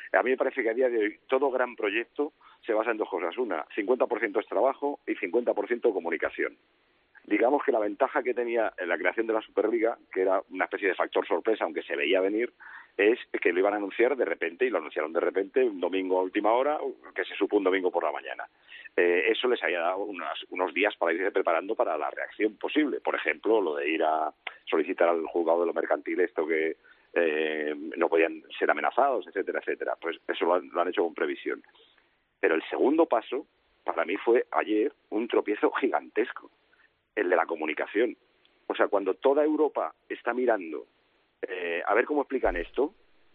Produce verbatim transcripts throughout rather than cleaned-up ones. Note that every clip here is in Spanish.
A mí me parece que a día de hoy todo gran proyecto se basa en dos cosas. Una, cincuenta por ciento es trabajo y cincuenta por ciento comunicación. Digamos que la ventaja que tenía en la creación de la Superliga, que era una especie de factor sorpresa, aunque se veía venir, es que lo iban a anunciar de repente, y lo anunciaron de repente, un domingo a última hora, que se supo un domingo por la mañana. Eh, eso les había dado unas, unos días para irse preparando para la reacción posible. Por ejemplo, lo de ir a solicitar al juzgado de lo mercantil esto que eh, no podían ser amenazados, etcétera, etcétera. Pues eso lo han, lo han hecho con previsión. Pero el segundo paso, para mí, fue ayer un tropiezo gigantesco, el de la comunicación. O sea, cuando toda Europa está mirando eh, a ver cómo explican esto,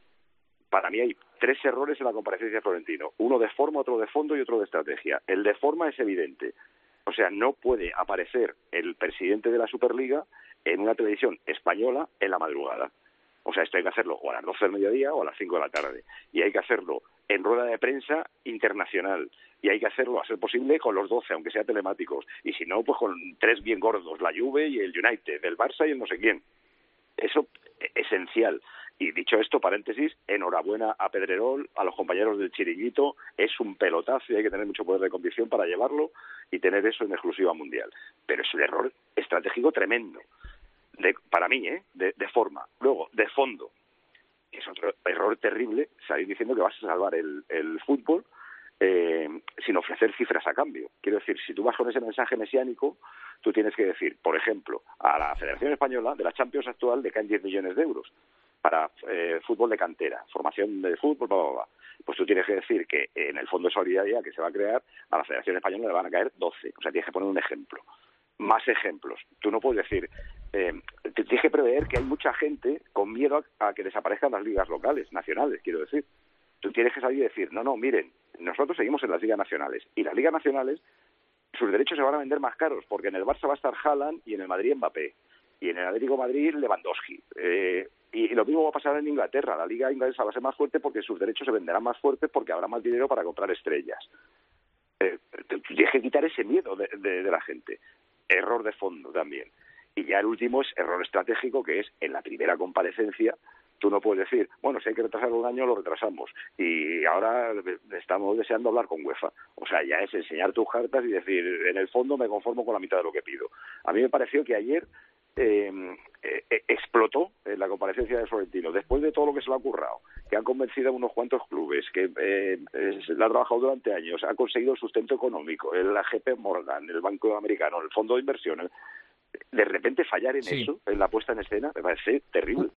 para mí hay tres errores en la comparecencia de Florentino. Uno de forma, otro de fondo y otro de estrategia. El de forma es evidente. O sea, no puede aparecer el presidente de la Superliga en una televisión española en la madrugada. O sea, esto hay que hacerlo o a las doce del mediodía o a las cinco de la tarde. Y hay que hacerlo en rueda de prensa internacional. Y hay que hacerlo, a ser posible, con los doce, aunque sea telemáticos. Y si no, pues con tres bien gordos, la Juve y el United, el Barça y el no sé quién. Eso es esencial. Y dicho esto, paréntesis, enhorabuena a Pedrerol, a los compañeros del Chiringuito. Es un pelotazo y hay que tener mucho poder de convicción para llevarlo y tener eso en exclusiva mundial. Pero es un error estratégico tremendo. De, para mí, ¿eh? De, de forma. Luego, de fondo, es otro error terrible salir diciendo que vas a salvar el, el fútbol eh, sin ofrecer cifras a cambio. Quiero decir, si tú vas con ese mensaje mesiánico, tú tienes que decir, por ejemplo, a la Federación Española de la Champions actual le caen diez millones de euros para eh, fútbol de cantera, formación de fútbol, bla, bla, bla. Pues tú tienes que decir que en el Fondo de Solidaridad que se va a crear, a la Federación Española le van a caer doce. O sea, tienes que poner un ejemplo. Más ejemplos. Tú no puedes decir... Eh, te tienes que prever que hay mucha gente con miedo a, a que desaparezcan las ligas locales, nacionales, quiero decir. Tú tienes que salir y decir, no, no, miren, nosotros seguimos en las ligas nacionales. Y las ligas nacionales, sus derechos se van a vender más caros, porque en el Barça va a estar Haaland y en el Madrid Mbappé. Y en el Atlético de Madrid, Lewandowski. Eh, y, y lo mismo va a pasar en Inglaterra. La liga inglesa va a ser más fuerte porque sus derechos se venderán más fuertes porque habrá más dinero para comprar estrellas. Eh, tienes que quitar ese miedo de, de, de la gente. Error de fondo también. Y ya el último es error estratégico, que es en la primera comparecencia tú no puedes decir, bueno, si hay que retrasarlo un año, lo retrasamos. Y ahora estamos deseando hablar con UEFA. O sea, ya es enseñar tus cartas y decir, en el fondo me conformo con la mitad de lo que pido. A mí me pareció que ayer eh, eh, explotó en la comparecencia de Florentino, después de todo lo que se le ha ocurrado, que han convencido a unos cuantos clubes, que eh, eh, se le ha trabajado durante años, ha conseguido el sustento económico, el J P Morgan, el Banco Americano, el Fondo de Inversiones. De repente fallar en sí. eso, en la puesta en escena, me parece terrible.